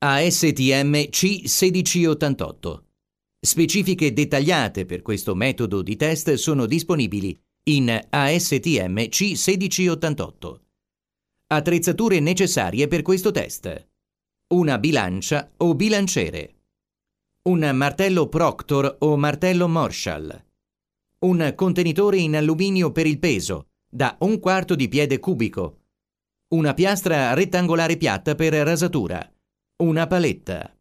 ASTM C1688. Specifiche dettagliate per questo metodo di test sono disponibili in ASTM C1688. Attrezzature necessarie per questo test: una bilancia o bilanciere, un martello Proctor o martello Marshall, un contenitore in alluminio per il peso da 1/4 di piede cubico, una piastra rettangolare piatta per rasatura, una paletta.